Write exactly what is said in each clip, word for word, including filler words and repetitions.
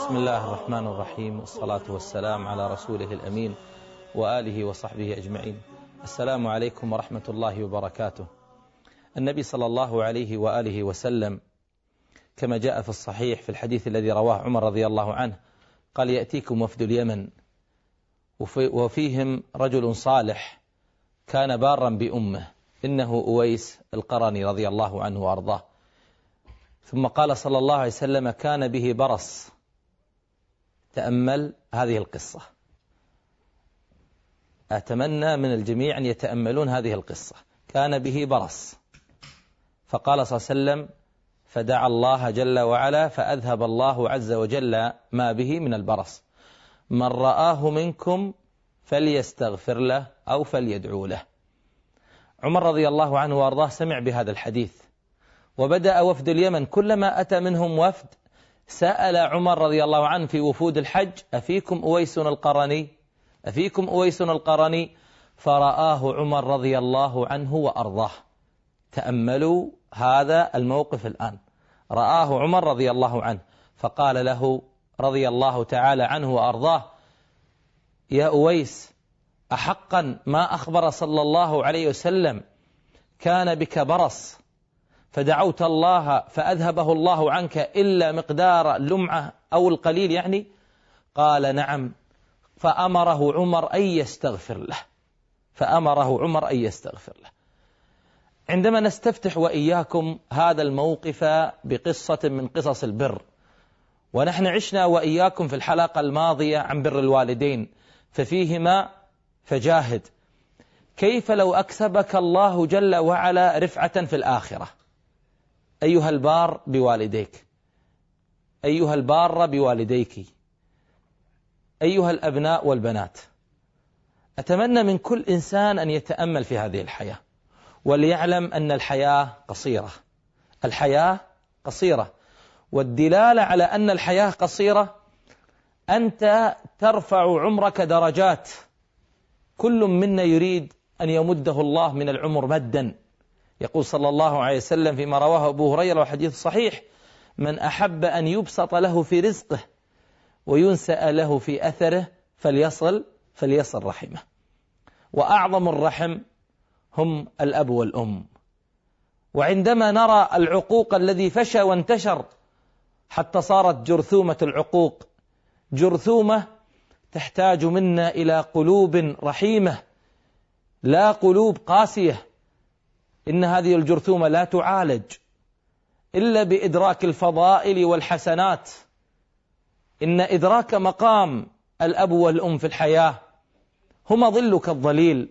بسم الله الرحمن الرحيم، والصلاة والسلام على رسوله الأمين وآله وصحبه أجمعين. السلام عليكم ورحمة الله وبركاته. النبي صلى الله عليه وآله وسلم كما جاء في الصحيح في الحديث الذي رواه عمر رضي الله عنه قال: يأتيكم وفد اليمن وفيهم رجل صالح كان بارا بأمه، إنه أويس القرني رضي الله عنه وأرضاه. ثم قال صلى الله عليه وسلم: كان به برص. تأمل هذه القصة، أتمنى من الجميع أن يتأملون هذه القصة. كان به برص، فقال صلى الله عليه وسلم: فدعا الله جل وعلا فأذهب الله عز وجل ما به من البرص. من رآه منكم فليستغفر له أو فليدعو له. عمر رضي الله عنه وأرضاه سمع بهذا الحديث، وبدأ وفد اليمن كلما أتى منهم وفد سأل عمر رضي الله عنه في وفود الحج: أفيكم أويس القرني؟ أفيكم أويس القرني؟ فرآه عمر رضي الله عنه وأرضاه. تأملوا هذا الموقف الآن. رآه عمر رضي الله عنه فقال له رضي الله تعالى عنه وأرضاه: يا أويس، أحقا ما أخبر صلى الله عليه وسلم كان بك برص فدعوت الله فأذهبه الله عنك إلا مقدار لمعة أو القليل يعني؟ قال: نعم. فأمره عمر أن يستغفر له فأمره عمر أن يستغفر له. عندما نستفتح وإياكم هذا الموقف بقصة من قصص البر، ونحن عشنا وإياكم في الحلقة الماضية عن بر الوالدين ففيهما فجاهد، كيف لو أكسبك الله جل وعلا رفعة في الآخرة؟ أيها البار بوالديك، أيها البار بوالديك، أيها الأبناء والبنات، أتمنى من كل إنسان أن يتأمل في هذه الحياة وليعلم أن الحياة قصيرة. الحياة قصيرة، والدلالة على أن الحياة قصيرة أنت ترفع عمرك درجات. كل منا يريد أن يمده الله من العمر مدا. يقول صلى الله عليه وسلم فيما رواه أبو هريرة وحديث صحيح: من أحب أن يبسط له في رزقه وينسأ له في أثره فليصل فليصل رحمه. وأعظم الرحم هم الأب والأم. وعندما نرى العقوق الذي فشى وانتشر حتى صارت جرثومة العقوق جرثومة تحتاج منا إلى قلوب رحيمة لا قلوب قاسية. إن هذه الجرثومة لا تعالج إلا بإدراك الفضائل والحسنات. إن إدراك مقام الأب والأم في الحياة هما ظلك الظليل.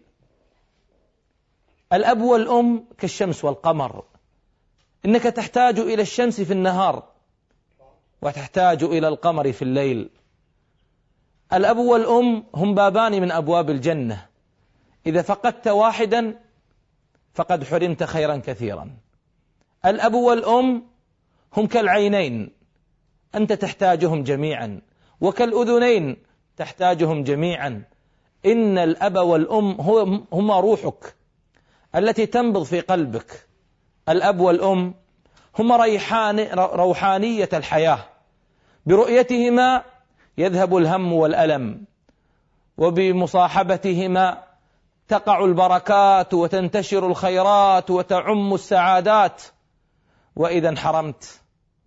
الأب والأم كالشمس والقمر، إنك تحتاج إلى الشمس في النهار وتحتاج إلى القمر في الليل. الأب والأم هم بابان من أبواب الجنة، إذا فقدت واحدا فقد حرمت خيرا كثيرا. الأب والأم هم كالعينين، أنت تحتاجهم جميعا، وكالأذنين تحتاجهم جميعا. إن الأب والأم هما روحك التي تنبض في قلبك. الأب والأم هما ريحان روحانية الحياة، برؤيتهما يذهب الهم والألم، وبمصاحبتهما تقع البركات وتنتشر الخيرات وتعم السعادات. وإذا انحرمت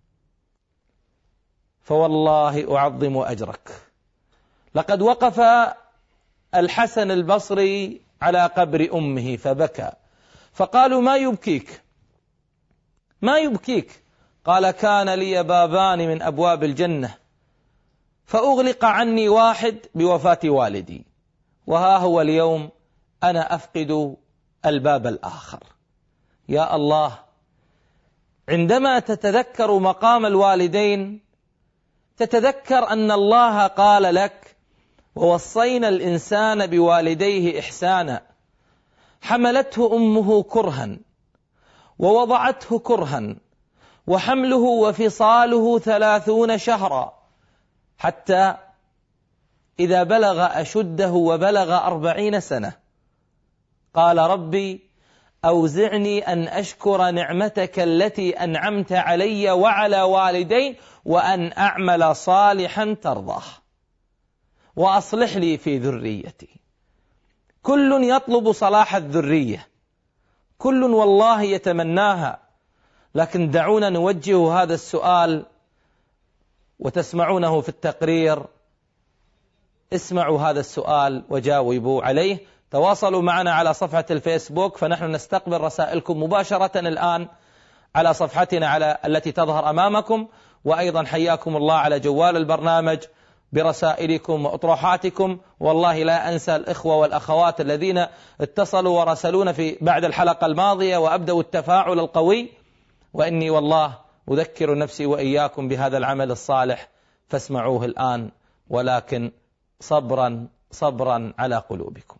فوالله أعظم أجرك. لقد وقف الحسن البصري على قبر أمه فبكى، فقالوا: ما يبكيك ما يبكيك؟ قال: كان لي بابان من أبواب الجنة فأغلق عني واحد بوفاة والدي، وها هو اليوم أنا أفقد الباب الآخر. يا الله، عندما تتذكر مقام الوالدين تتذكر أن الله قال لك: ووصينا الإنسان بوالديه إحسانا حملته أمه كرها ووضعته كرها وحمله وفصاله ثلاثون شهرا حتى إذا بلغ أشده وبلغ أربعين سنة قال: ربي أوزعني أن أشكر نعمتك التي أنعمت علي وعلى والدي وأن أعمل صالحا ترضاه وأصلح لي في ذريتي. كل يطلب صلاح الذرية، كل والله يتمناها، لكن دعونا نوجه هذا السؤال وتسمعونه في التقرير. اسمعوا هذا السؤال وجاوبوا عليه. تواصلوا معنا على صفحة الفيسبوك، فنحن نستقبل رسائلكم مباشرة الآن على صفحتنا على التي تظهر أمامكم، وأيضا حياكم الله على جوال البرنامج برسائلكم وأطروحاتكم. والله لا أنسى الإخوة والأخوات الذين اتصلوا ورسلون في بعد الحلقة الماضية وأبدوا التفاعل القوي، وإني والله أذكر نفسي وإياكم بهذا العمل الصالح، فاسمعوه الآن، ولكن صبرا صبرا على قلوبكم.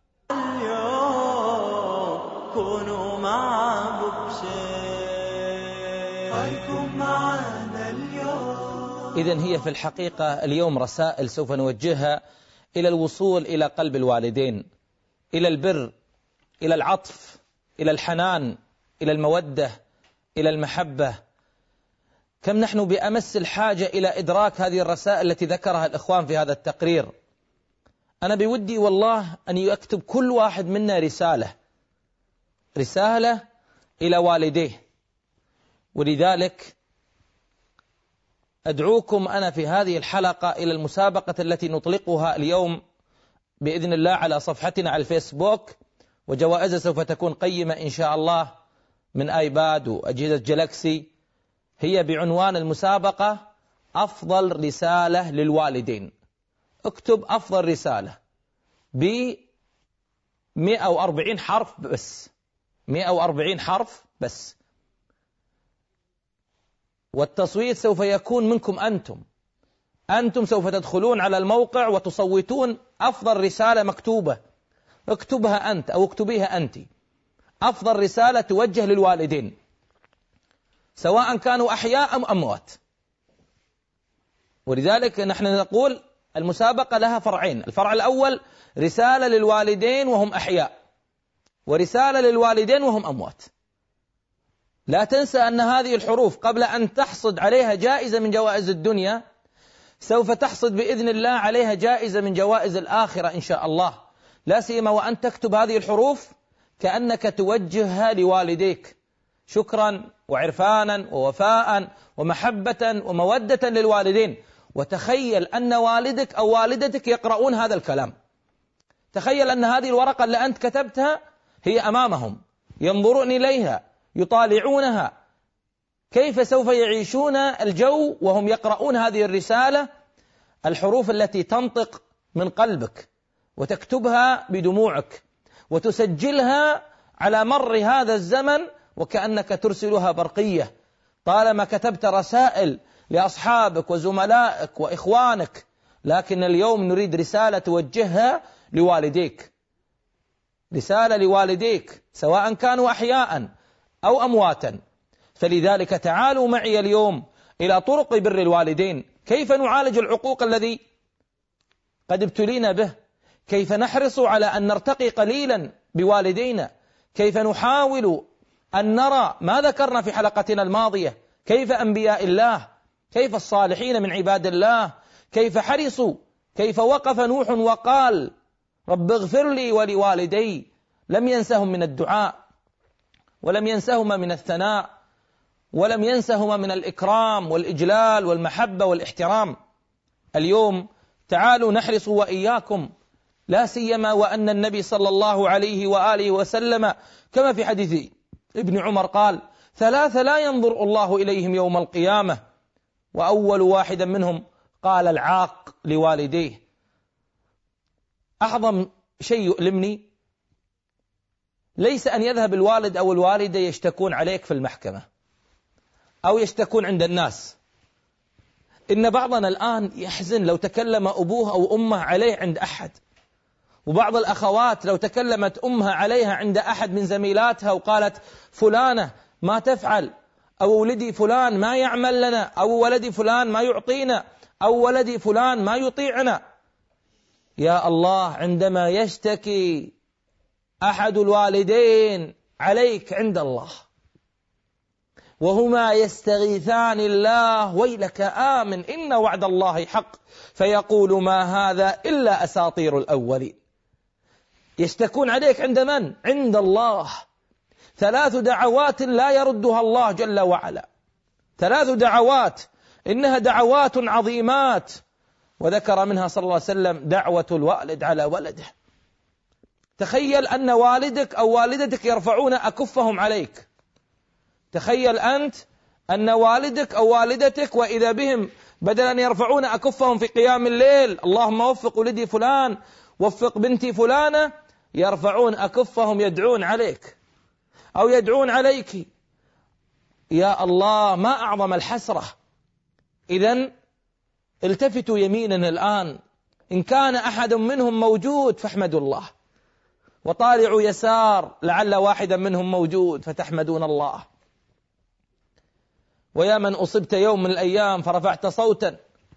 كونوا مع إذن هي في الحقيقة اليوم رسائل سوف نوجهها إلى الوصول إلى قلب الوالدين، إلى البر، إلى العطف، إلى الحنان، إلى المودة، إلى المحبة. كم نحن بأمس الحاجة إلى إدراك هذه الرسائل التي ذكرها الإخوان في هذا التقرير. أنا بودي والله أن يكتب كل واحد منا رسالة رسالة إلى والديه، ولذلك أدعوكم أنا في هذه الحلقة إلى المسابقة التي نطلقها اليوم بإذن الله على صفحتنا على الفيسبوك، وجوائزها سوف تكون قيمة إن شاء الله من آيباد وأجهزة جلاكسي. هي بعنوان المسابقة أفضل رسالة للوالدين. اكتب أفضل رسالة ب مئة وأربعين حرف بس، مئة وأربعين حرف بس، والتصويت سوف يكون منكم أنتم. أنتم سوف تدخلون على الموقع وتصوتون أفضل رسالة مكتوبة. اكتبها أنت أو اكتبيها أنت، أفضل رسالة توجه للوالدين سواء كانوا أحياء أم أموات. ولذلك نحن نقول المسابقة لها فرعين. الفرع الأول رسالة للوالدين وهم أحياء، ورسالة للوالدين وهم أموات. لا تنسى أن هذه الحروف قبل أن تحصد عليها جائزة من جوائز الدنيا سوف تحصد بإذن الله عليها جائزة من جوائز الآخرة إن شاء الله، لا سيما وأن تكتب هذه الحروف كأنك توجهها لوالديك شكرا وعرفانا ووفاء ومحبة ومودة للوالدين. وتخيل أن والدك أو والدتك يقرؤون هذا الكلام. تخيل أن هذه الورقة اللي أنت كتبتها هي أمامهم، ينظرون إليها، يطالعونها. كيف سوف يعيشون الجو وهم يقرؤون هذه الرسالة، الحروف التي تنطق من قلبك وتكتبها بدموعك وتسجلها على مر هذا الزمن وكأنك ترسلها برقية. طالما كتبت رسائل لأصحابك وزملائك وإخوانك، لكن اليوم نريد رسالة توجهها لوالديك، رسالة لوالديك سواء كانوا أحياء أو أمواتا. فلذلك تعالوا معي اليوم إلى طرق بر الوالدين. كيف نعالج العقوق الذي قد ابتلينا به؟ كيف نحرص على أن نرتقي قليلا بوالدينا؟ كيف نحاول أن نرى ما ذكرنا في حلقتنا الماضية، كيف أنبياء الله، كيف الصالحين من عباد الله، كيف حرصوا، كيف وقف نوح وقال رب اغفر لي ولوالدي. لم ينسهم من الدعاء، ولم ينسهما من الثناء، ولم ينسهما من الإكرام والإجلال والمحبة والاحترام. اليوم تعالوا نحرص وإياكم، لا سيما وأن النبي صلى الله عليه وآله وسلم كما في حديث ابن عمر قال ثلاثة لا ينظر الله إليهم يوم القيامة، وأول واحد منهم قال العاق لوالديه. أعظم شيء يؤلمني ليس أن يذهب الوالد أو الوالدة يشتكون عليك في المحكمة أو يشتكون عند الناس. إن بعضنا الآن يحزن لو تكلم أبوه أو أمه عليه عند أحد، وبعض الأخوات لو تكلمت أمها عليها عند أحد من زميلاتها وقالت فلانة ما تفعل، أو ولدي فلان ما يعمل لنا، أو ولدي فلان ما يعطينا، أو ولدي فلان ما يطيعنا. يا الله، عندما يشتكي أحد الوالدين عليك عند الله، وهما يستغيثان الله ويلك آمن إن وعد الله حق فيقول ما هذا إلا أساطير الأولين. يشتكون عليك عند من؟ عند الله. ثلاث دعوات لا يردها الله جل وعلا، ثلاث دعوات إنها دعوات عظيمات، وذكر منها صلى الله عليه وسلم دعوة الوالد على ولده. تخيل أن والدك أو والدتك يرفعون أكفهم عليك، تخيل أنت أن والدك أو والدتك وإذا بهم بدل أن يرفعون أكفهم في قيام الليل اللهم وفق ولدي فلان وفق بنتي فلانة، يرفعون أكفهم يدعون عليك أو يدعون عليك. يا الله ما أعظم الحسرة. إذن التفتوا يمينا الآن، إن كان أحد منهم موجود فاحمدوا الله، وطالعوا يسار لعل واحدا منهم موجود فتحمدون الله. ويا من أصبت يوم من الأيام فرفعت صوتا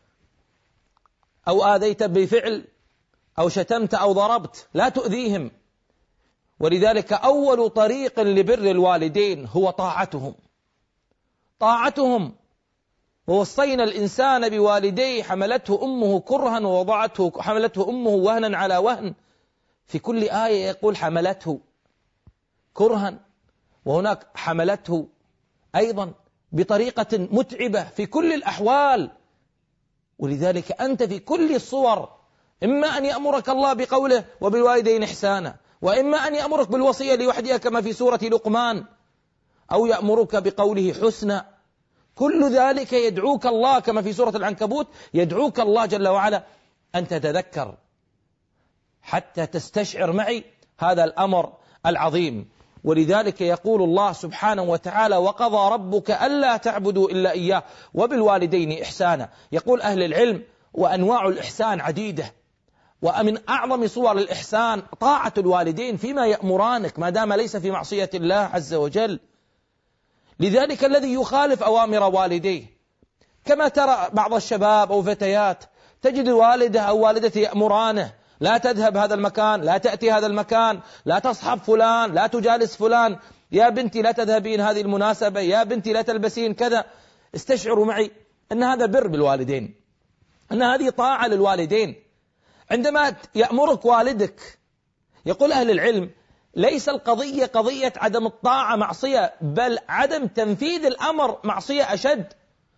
أو آذيت بفعل أو شتمت أو ضربت، لا تؤذيهم. ولذلك أول طريق لبر الوالدين هو طاعتهم، طاعتهم. ووصينا الإنسان بوالديه حملته أمه كرها ووضعته، حملته أمه وهنا على وهن، في كل آية يقول حملته كرها، وهناك حملته أيضا بطريقة متعبة في كل الأحوال. ولذلك أنت في كل الصور إما أن يأمرك الله بقوله وبالوالدين إحسانا، وإما أن يأمرك بالوصية لوحدها كما في سورة لقمان، أو يأمرك بقوله حسنا. كل ذلك يدعوك الله كما في سورة العنكبوت، يدعوك الله جل وعلا أن تتذكر حتى تستشعر معي هذا الأمر العظيم. ولذلك يقول الله سبحانه وتعالى وقضى ربك ألا تعبدوا إلا إياه وبالوالدين إحسانا. يقول أهل العلم وأنواع الإحسان عديدة، ومن أعظم صور الإحسان طاعة الوالدين فيما يأمرانك ما دام ليس في معصية الله عز وجل. لذلك الذي يخالف أوامر والديه، كما ترى بعض الشباب أو فتيات تجد والده أو والدته يأمرانه لا تذهب هذا المكان، لا تأتي هذا المكان، لا تصحب فلان، لا تجالس فلان، يا بنتي لا تذهبين هذه المناسبة، يا بنتي لا تلبسين كذا. استشعروا معي أن هذا بر بالوالدين، أن هذه طاعة للوالدين. عندما يأمرك والدك، يقول أهل العلم ليس القضية قضية عدم الطاعة معصية، بل عدم تنفيذ الأمر معصية أشد.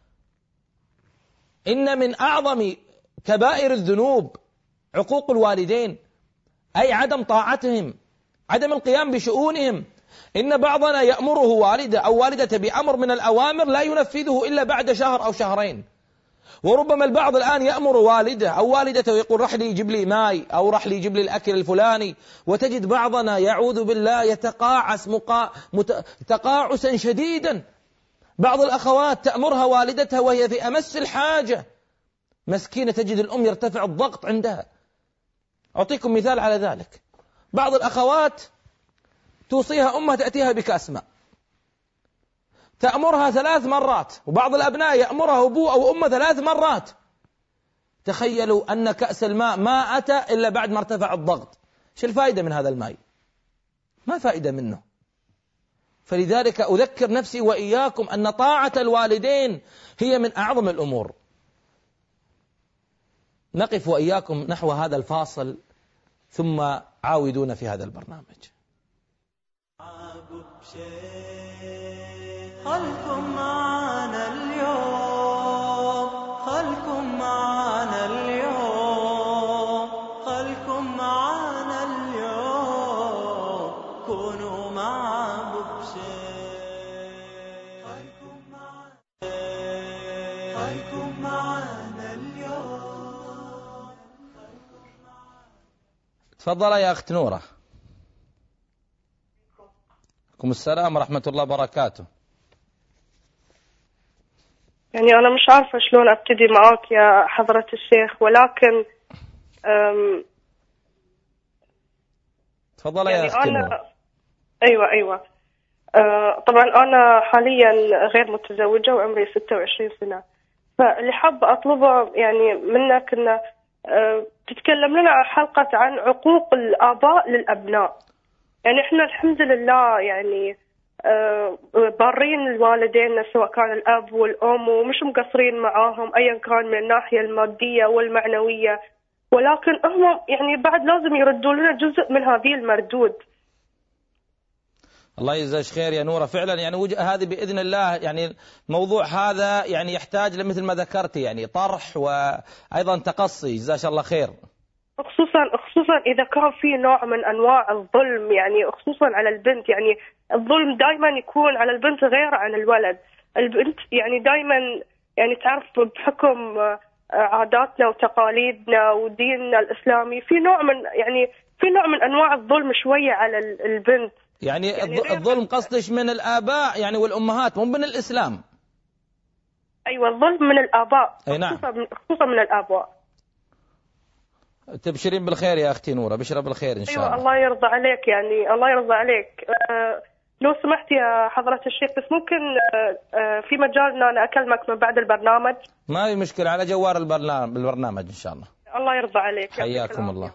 إن من أعظم كبائر الذنوب عقوق الوالدين، أي عدم طاعتهم، عدم القيام بشؤونهم. إن بعضنا يأمره والده أو والدته بأمر من الأوامر لا ينفذه إلا بعد شهر أو شهرين. وربما البعض الآن يأمر والده أو والدته ويقول رح لي يجيب لي ماي أو رح لي يجيب لي الأكل الفلاني، وتجد بعضنا يعوذ بالله يتقاعس مقا... مت... تقاعسا شديدا. بعض الأخوات تأمرها والدتها وهي في أمس الحاجة، مسكينة تجد الأم يرتفع الضغط عندها. أعطيكم مثال على ذلك، بعض الأخوات توصيها أمها تأتيها بكأس ماء، تأمرها ثلاث مرات، وبعض الأبناء يأمرها أبوه أو أمه ثلاث مرات. تخيلوا أن كأس الماء ما أتى إلا بعد ما ارتفع الضغط. شو الفائدة من هذا الماء؟ ما فائدة منه. فلذلك أذكر نفسي وإياكم أن طاعة الوالدين هي من أعظم الأمور. نقف وإياكم نحو هذا الفاصل ثم عاودون في هذا البرنامج. خلكم معنا اليوم، خلكم معنا اليوم، خلكم معنا اليوم، كونوا مع ببشير. خلكم معنا، خلكم معنا اليوم. تفضل يا أخت نورة. عليكم السلام ورحمة الله وبركاته. يعني أنا مش عارفة شلون أبتدي معاك يا حضرة الشيخ، ولكن تفضل يا أختي نورة. أيوة أيوة أه طبعا أنا حاليا غير متزوجة وعمري ستة وعشرين سنة، فاللي حابة أطلبه يعني منك أن أه تتكلم لنا عن حلقة عن عقوق الآباء للأبناء. يعني إحنا الحمد لله يعني آه، بارين الوالدين سواء كان الأب والأم، ومش مقصرين معاهم أيا كان من الناحية المادية والمعنوية، ولكن هم يعني بعد لازم يردوا لنا جزء من هذه المردود. الله يجزاك خير يا نورة. فعلا يعني هذه بإذن الله يعني الموضوع هذا يعني يحتاج لمثل ما ذكرت يعني طرح وأيضا تقصي. جزاك الله خير. خصوصا خصوصا إذا كان في نوع من أنواع الظلم، يعني خصوصا على البنت. يعني الظلم دائما يكون على البنت غير عن الولد. البنت يعني دائما يعني تعرف بحكم عاداتنا وتقاليدنا وديننا الإسلامي في نوع من يعني في نوع من أنواع الظلم شوية على البنت. يعني, يعني الظلم قصدش من الآباء يعني والأمهات مو من الإسلام؟ أيوة الظلم من الآباء. أي نعم. خصوصا, خصوصا من الآباء. تبشرين بالخير يا أختي نورة، بشرة بالخير إن شاء الله. أيوة الله يرضى عليك، يعني الله يرضى عليك. أه لو سمحت يا حضرة الشيخ بس ممكن أه أه في مجال أن أنا أكلمك من بعد البرنامج؟ ما في مشكلة، على جوار البرنامج إن شاء الله. الله يرضى عليك. حياكم الله.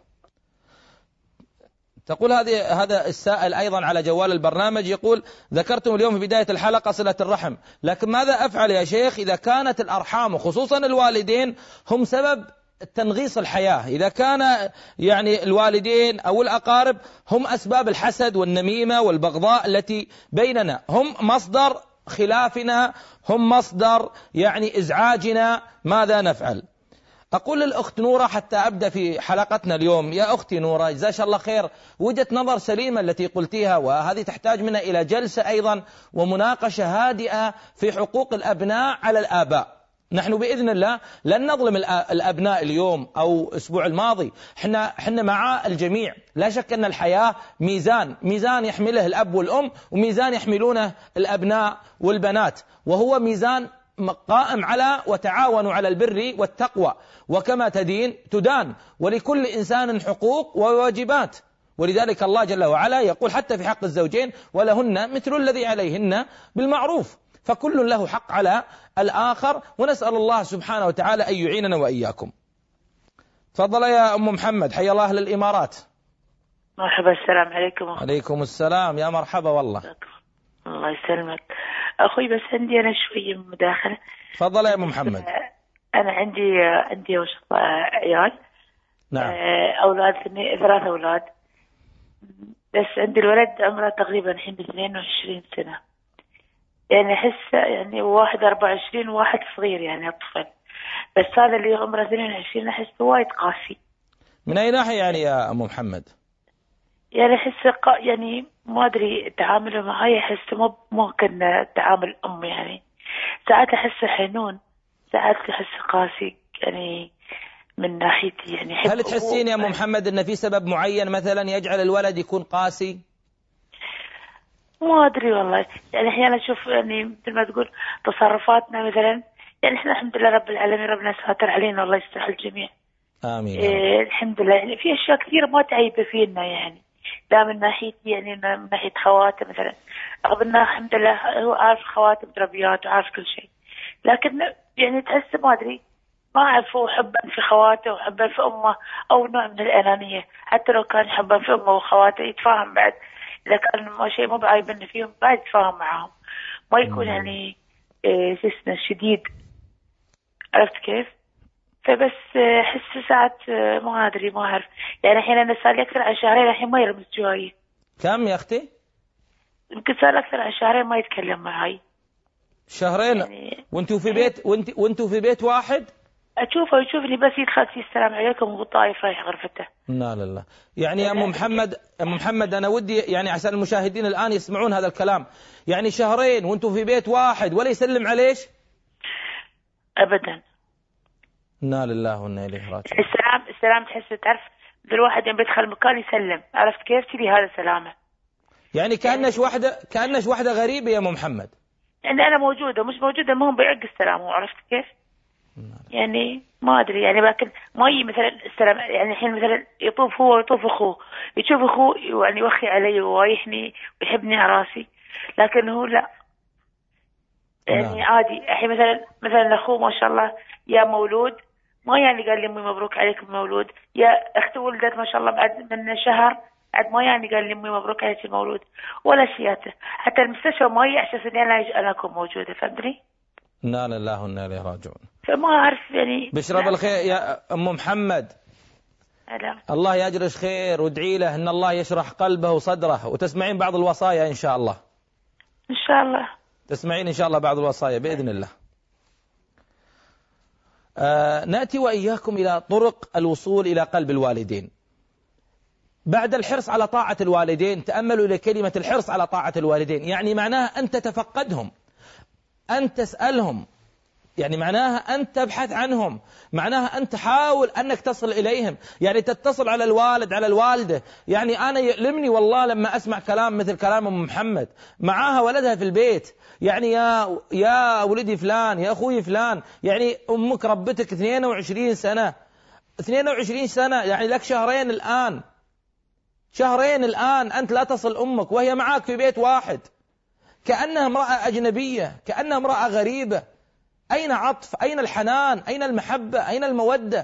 تقول هذه هذا السائل أيضا على جوال البرنامج يقول: ذكرتم اليوم في بداية الحلقة صلة الرحم، لكن ماذا أفعل يا شيخ إذا كانت الأرحام وخصوصا الوالدين هم سبب تنغيص الحياة؟ إذا كان يعني الوالدين أو الأقارب هم أسباب الحسد والنميمة والبغضاء التي بيننا، هم مصدر خلافنا، هم مصدر يعني إزعاجنا، ماذا نفعل؟ أقول للأخت نورة حتى أبدأ في حلقتنا اليوم: يا أختي نورة جزاش الله خير، وجهة نظر سليمة التي قلتيها، وهذه تحتاج منا إلى جلسة أيضا ومناقشة هادئة في حقوق الأبناء على الآباء. نحن بإذن الله لن نظلم الأبناء اليوم أو أسبوع الماضي، حنا حنا مع الجميع. لا شك أن الحياة ميزان، ميزان يحمله الأب والأم وميزان يحملونه الأبناء والبنات، وهو ميزان قائم على وتعاونوا على البر والتقوى، وكما تدين تدان، ولكل إنسان حقوق وواجبات. ولذلك الله جل وعلا يقول حتى في حق الزوجين: ولهن مثل الذي عليهن بالمعروف. فكل له حق على الآخر، ونسأل الله سبحانه وتعالى أن يعيننا وإياكم. تفضل يا أم محمد، حيا الله أهل الإمارات. مرحبا، السلام عليكم. عليكم السلام، يا مرحبا والله. الله يسلمك أخوي، بس عندي أنا شوية مداخلة. تفضل يا أم محمد. أنا عندي عندي وش عيال. نعم. أولاد، ثلاثة أولاد، بس عندي الولد عمره تقريبا الحين اثنين وعشرين سنة، يعني أحس يعني واحد أربعة وعشرين وواحد صغير يعني أطفال، بس هذا اللي عمره اثنين وعشرين أحس وايد قاسي. من أي ناحية يعني يا أم محمد؟ يعني أحس يعني ما أدري تعامله معي، أحس مو مو كان تعامل أم، يعني ساعات أحس حنون، ساعات أحس قاسي، يعني من ناحيتي يعني. هل تحسين يا أم محمد أن في سبب معين مثلا يجعل الولد يكون قاسي؟ ما أدري والله، يعني أحيانا أشوف يعني مثل ما تقول تصرفاتنا مثلا، يعني إحنا الحمد لله رب العالمين ربنا ساتر علينا والله يستر الجميع. آمين. إيه الحمد لله، يعني في أشياء كثيرة ما تعيب فينا، يعني لا من ناحيتي يعني من ناحية خواتي مثلا، رغم أنه الحمد لله هو عارف خواتي متربيات وعارف كل شيء، لكن يعني تحس ما أدري ما أعرف هو حبا في خواته وحبا في أمه أو نوع من الأنانية. حتى لو كان حبا في أمه وخواته يتفاهم بعد، إذا كان ما شيء مو بعيبنا فيهم بعد يتفاهم معهم، ما يكون يعني إيه اسمه شديد، عرفت كيف؟ فبس أحس ساعات ما أدري ما أعرف، يعني الحين أنا صار لي أكثر عن شهرين الحين ما يلمس جواي. كم يا أختي؟ يمكن صار أكثر عن شهرين ما يتكلم معي. شهرين يعني وانتوا في بيت وانت وانتوا في بيت واحد؟ أشوفه يشوفني بس يدخل في السلام عليكم وهو طايف رايح غرفته. لا لا لا، يعني يا أم محمد، أم محمد أنا ودي يعني عشان المشاهدين الآن يسمعون هذا الكلام، يعني شهرين وانتوا في بيت واحد ولا يسلم عليش؟ أبدا. لا لله وإنا إليه راجعون. السلام السلام تحس تعرف الواحد يوم بيدخل مكان يسلم، عرفت كيف كذي هذا سلامه. يعني كأنش واحدة كأنش واحدة غريبة يا أم محمد. يعني أنا موجودة ومش موجودة المهم بيعق السلام، عرفت كيف؟ يعني ما أدري يعني، لكن ما يجي مثلا السلام، يعني الحين مثلا يطوف هو ويطوف أخوه، يشوف أخوه يعني يوخي علي ويحني ويحبني على راسي، لكن هو لا، يعني لا. عادي. الحين مثلا مثلا أخوه ما شاء الله يا مولود، ما يعني قال لي أمي مبروك عليك مولود، يا أختي ولدت ما شاء الله بعد من شهر بعد ما يعني قال لي أمي مبروك عليك المولود ولا شياته، حتى المستشفى ما هي عشان سنين لا أنا أكون موجودة، فهمتني؟ إنا لله وإنا إليه راجعون. فما أعرف يعني. بشرب الخير يا أم محمد. ألا. الله يجرش خير، وادعي له أن الله يشرح قلبه وصدره، وتسمعين بعض الوصايا إن شاء الله. إن شاء الله. تسمعين إن شاء الله بعض الوصايا بإذن الله. آه نأتي وإياكم إلى طرق الوصول إلى قلب الوالدين. بعد الحرص على طاعة الوالدين، تأملوا إلى كلمة الحرص على طاعة الوالدين، يعني معناها أن تتفقدهم، أن تسألهم، يعني معناها أن تبحث عنهم، معناها أن تحاول أنك تصل إليهم، يعني تتصل على الوالد على الوالدة. يعني أنا يؤلمني والله لما أسمع كلام مثل كلام أم محمد، معاها ولدها في البيت، يعني يا يا ولدي فلان، يا أخوي فلان، يعني أمك ربتك اثنين وعشرين سنة اثنين وعشرين سنة، يعني لك شهرين الآن شهرين الآن أنت لا تصل أمك وهي معك في بيت واحد، كأنها امرأة أجنبية، كأنها امرأة غريبة. أين عطف؟ أين الحنان؟ أين المحبة؟ أين المودة؟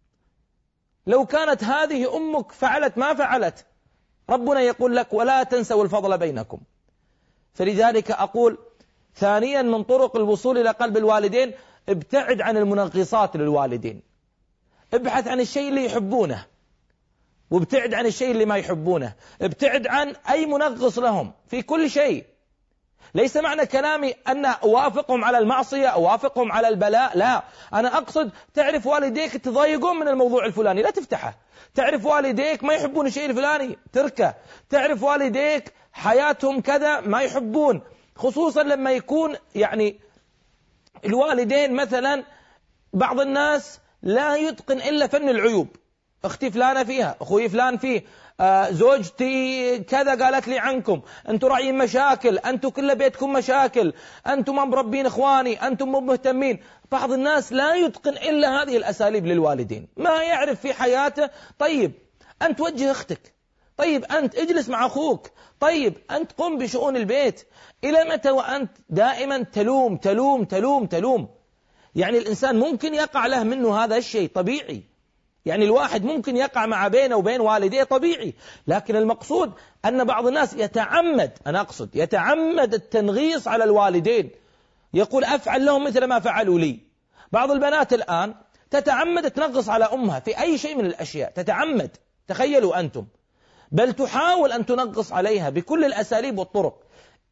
لو كانت هذه أمك فعلت ما فعلت، ربنا يقول لك ولا تنسوا الفضل بينكم. فلذلك أقول ثانيا من طرق الوصول إلى قلب الوالدين، ابتعد عن المنغصات للوالدين، ابحث عن الشيء اللي يحبونه وابتعد عن الشيء اللي ما يحبونه، ابتعد عن أي منغص لهم في كل شيء. ليس معنى كلامي أن أوافقهم على المعصية، أوافقهم على البلاء، لا، أنا أقصد تعرف والديك تضايقون من الموضوع الفلاني لا تفتحه، تعرف والديك ما يحبون الشيء الفلاني تركه، تعرف والديك حياتهم كذا ما يحبون، خصوصا لما يكون يعني الوالدين مثلا بعض الناس لا يتقن إلا فن العيوب، أختي فلانة فيها، أخوي فلان فيه، آه زوجتي كذا قالت لي عنكم، أنتم راعين مشاكل، أنتم كل بيتكم مشاكل، أنتم ما مربين إخواني، أنتم مو مهتمين. بعض الناس لا يتقن إلا هذه الأساليب للوالدين، ما يعرف في حياته. طيب أنت وجه أختك، طيب أنت اجلس مع أخوك، طيب أنت قم بشؤون البيت. إلى متى وأنت دائما تلوم تلوم تلوم تلوم؟ يعني الإنسان ممكن يقع له منه هذا الشيء طبيعي، يعني الواحد ممكن يقع مع بينه وبين والديه طبيعي، لكن المقصود أن بعض الناس يتعمد، أنا أقصد يتعمد التنغيص على الوالدين، يقول أفعل لهم مثل ما فعلوا لي. بعض البنات الآن تتعمد تنغص على أمها في أي شيء من الأشياء، تتعمد، تخيلوا أنتم، بل تحاول أن تنغص عليها بكل الأساليب والطرق.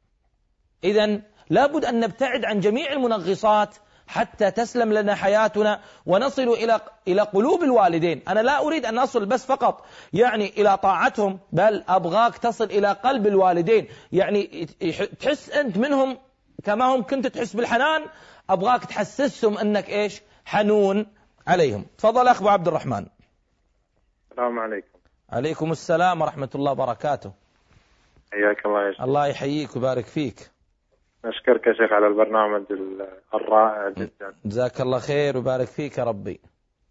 إذن لابد أن نبتعد عن جميع المنغصات حتى تسلم لنا حياتنا ونصل إلى إلى قلوب الوالدين. أنا لا أريد أن أصل بس فقط يعني إلى طاعتهم، بل أبغاك تصل إلى قلب الوالدين، يعني تحس أنت منهم كما هم كنت تحس بالحنان، أبغاك تحسسهم أنك إيش حنون عليهم. تفضل أخ أبو عبد الرحمن. السلام عليكم. عليكم السلام ورحمة الله وبركاته. حياك الله يا شيخ. الله يحييك ويبارك فيك. نشكرك يا شيخ على البرنامج الرائع جدا. جزاك الله خير ويبارك فيك يا ربي.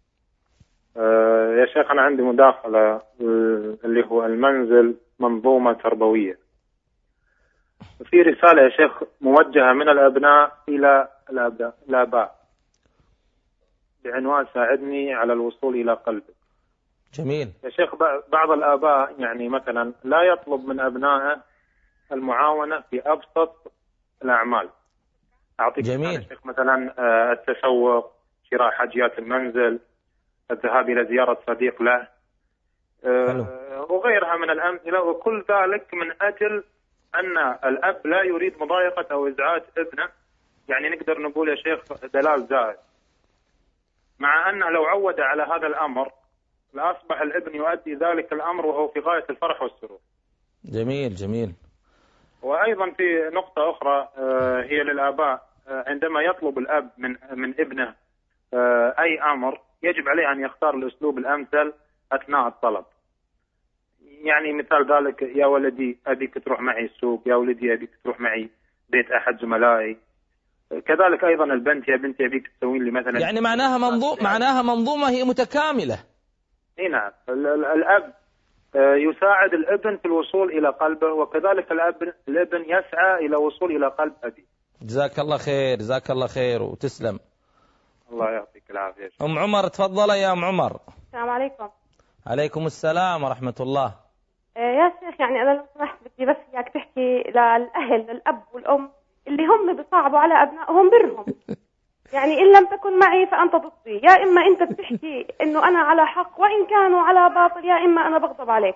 أه يا شيخ أنا عندي مداخلة، اللي هو المنزل منظومة تربوية. في رسالة يا شيخ موجهة من الأبناء إلى الآباء الآباء بعنوان ساعدني على الوصول إلى قلبك. جميل يا شيخ. بعض الآباء يعني مثلا لا يطلب من أبنائه المعاونة في أبسط الأعمال. أعطيك جميل. شيخ مثلا التسوق، شراء حاجيات المنزل، الذهاب إلى زيارة صديق له، حلو. وغيرها من الأمثلة، وكل ذلك من أجل أن الأب لا يريد مضايقة أو إزعاج ابنه، يعني نقدر نقول يا شيخ دلال زائد، مع أنه لو عود على هذا الأمر لأصبح الابن يؤدي ذلك الأمر وهو في غاية الفرح والسرور. جميل جميل. وأيضا في نقطة أخرى هي للآباء، عندما يطلب الأب من من ابنه أي أمر يجب عليه أن يختار الأسلوب الأمثل أثناء الطلب. يعني مثال ذلك: يا ولدي أبيك تروح معي السوق، يا ولدي أبيك تروح معي بيت أحد زملائي. كذلك أيضا البنت: يا بنتي أبيك تسوي لي مثلا. يعني معناها منظوم معناها منظومة هي متكاملة. نعم. الأب يساعد الابن في الوصول إلى قلبه، وكذلك الأب الابن يسعى إلى وصول إلى قلب أبيه. جزاك الله خير جزاك الله خير وتسلم. الله يعطيك العافية. أم عمر تفضل يا أم عمر. السلام عليكم. عليكم السلام ورحمة الله. يا شيخ يعني أنا لو سمحت بدي بس إياك تحكي للأهل للأب والأم اللي هم بيصعبوا على أبنائهم برهم. يعني إن لم تكن معي فأنت ضدي، يا إما أنت بتحكي إنه أنا على حق وإن كانوا على باطل، يا إما أنا بغضب عليك.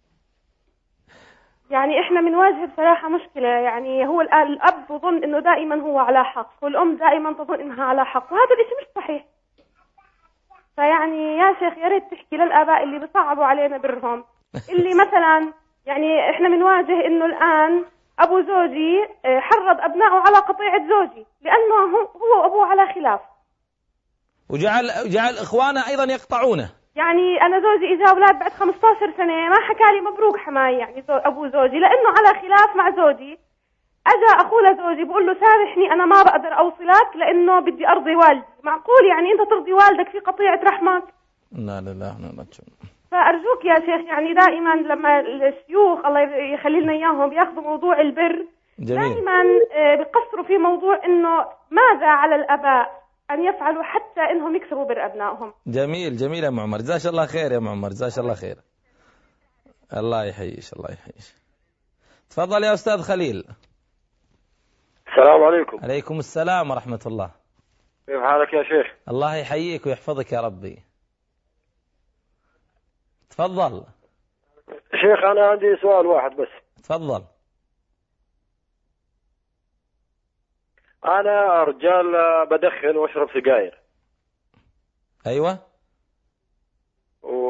يعني إحنا بنواجه بصراحة مشكلة، يعني هو الأب يظن إنه دائما هو على حق والأم دائما تظن إنها على حق، وهذا الإشي مش صحيح. فيعني يا شيخ يا ريت تحكي للآباء اللي بيصعبوا علينا برهم، اللي مثلا يعني إحنا بنواجه إنه الآن أبو زوجي حرض أبنائه على قطيعة زوجي لأنه هو وأبوه على خلاف، وجعل جعل إخوانه أيضا يقطعونه. يعني أنا زوجي إجا أولاد بعد خمسة عشر سنة ما حكى لي مبروك حماي، يعني زو أبو زوجي لأنه على خلاف مع زوجي. أجا أخوه لزوجي بقول له سامحني أنا ما بقدر أوصلك لأنه بدي أرضي والدي. معقول يعني أنت ترضي والدك في قطيعة رحمك؟ لا لا لا لا. فأرجوك يا شيخ يعني دائما لما الشيوخ الله يخلي لنا إياهم بياخذوا موضوع البر جميل. دائما بيقصروا في موضوع إنه ماذا على الآباء أن يفعلوا حتى إنهم يكسبوا بر أبنائهم. جميل جميل يا معمر، جزاك الله خير يا معمر، جزاك الله خير. الله يحييش الله يحييش. تفضل يا أستاذ خليل. السلام عليكم. عليكم السلام ورحمة الله. كيف حالك يا شيخ؟ الله يحييك ويحفظك يا ربي. تفضل. شيخ أنا عندي سؤال واحد بس. تفضل. أنا رجال بدخن وأشرب سجاير. أيوة. و...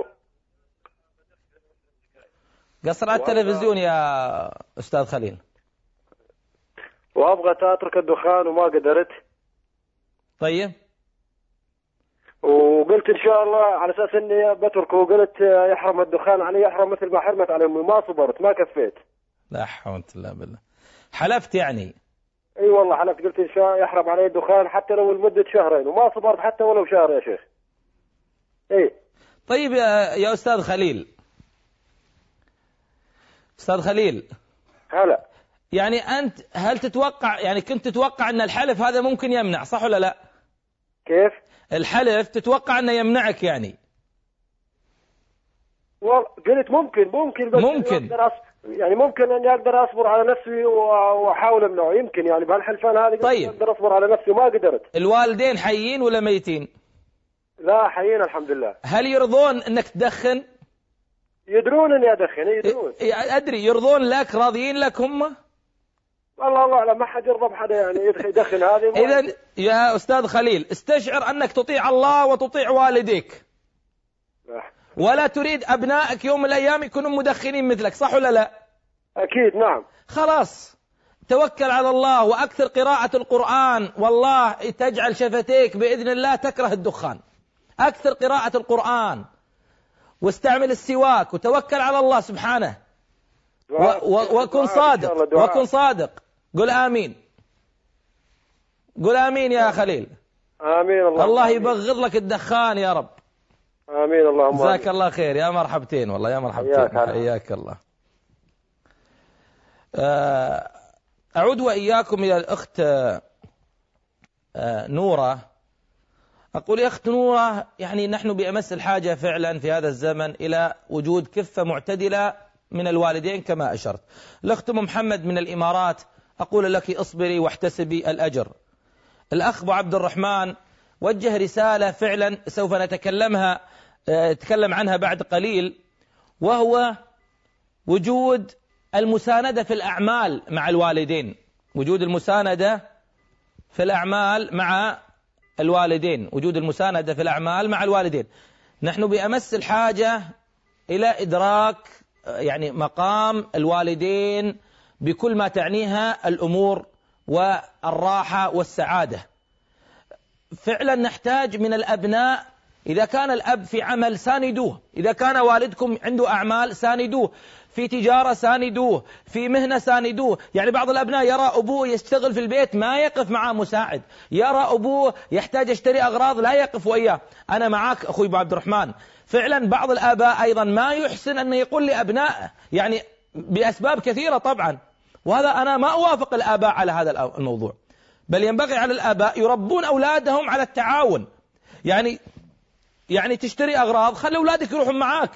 قصر على التلفزيون يا أستاذ خليل. وأبغى أترك الدخان وما قدرت. طيب. وقلت إن شاء الله على أساس إني بتركه، وقلت يحرم الدخان علي يحرم مثل ما حرمت على أمي، ما صبرت ما كفيت. لا حول ولا بالله. حلفت يعني؟ اي أيوة والله حلفت، قلت ان شاء يحرم علي الدخان حتى لو لمدة شهرين، وما صبرت حتى ولو شهر يا شيخ. اي طيب يا, يا أستاذ خليل. أستاذ خليل. هلا. يعني أنت هل تتوقع يعني كنت تتوقع أن الحلف هذا ممكن يمنع، صح ولا لا؟ كيف؟ الحلف تتوقع أنه يمنعك يعني؟ والله قلت ممكن ممكن بس ممكن يعني ممكن اني اقدر اصبر على نفسي واحاول امنعه، يمكن يعني بهالحلفان هذه طيب. اقدر اصبر على نفسي وما قدرت. الوالدين حيين ولا ميتين؟ لا حيين الحمد لله. هل يرضون انك تدخن؟ يدرون اني ادخن، يدرون. ادري يرضون لك، راضيين لك هم؟ والله الله اعلم، ما حد يرضى بحدا يعني يدخن هذه. اذا يا استاذ خليل استشعر انك تطيع الله وتطيع والديك، ولا تريد أبنائك يوم من الأيام يكونوا مدخنين مثلك، صح ولا لا؟ أكيد نعم. خلاص توكل على الله وأكثر قراءة القرآن، والله تجعل شفتيك بإذن الله تكره الدخان. أكثر قراءة القرآن واستعمل السواك وتوكل على الله سبحانه و و وكن صادق وكن صادق. قل آمين، قل آمين يا خليل. آمين. الله, الله يبغض لك الدخان يا رب. آمين اللهم. جزاك الله خير، يا مرحبتين والله يا مرحبتين. حياك الله. أعود وإياكم إلى الأخت نورة. أقول يا أخت نورة، يعني نحن بأمس الحاجة فعلا في هذا الزمن إلى وجود كفة معتدلة من الوالدين كما أشرت. الأخت محمد من الإمارات أقول لك اصبري واحتسبي الأجر. الأخ أبو عبد الرحمن وجه رسالة فعلا سوف نتكلمها نتكلم عنها بعد قليل، وهو وجود المساندة في الأعمال مع الوالدين. وجود المساندة في الأعمال مع الوالدين وجود المساندة في الأعمال مع الوالدين. نحن بأمس الحاجة إلى إدراك يعني مقام الوالدين بكل ما تعنيها الأمور والراحة والسعادة. فعلا نحتاج من الأبناء، إذا كان الأب في عمل ساندوه، إذا كان والدكم عنده أعمال ساندوه، في تجارة ساندوه، في مهنة ساندوه. يعني بعض الأبناء يرى أبوه يشتغل في البيت ما يقف معاه مساعد، يرى أبوه يحتاج يشتري أغراض لا يقف وإياه. أنا معك أخوي أبو عبد الرحمن، فعلا بعض الآباء أيضا ما يحسن أن يقول لأبنائه، يعني بأسباب كثيرة طبعا، وهذا أنا ما أوافق الآباء على هذا الموضوع، بل ينبغي على الآباء يربون أولادهم على التعاون. يعني يعني تشتري أغراض خلي أولادك يروحوا معاك.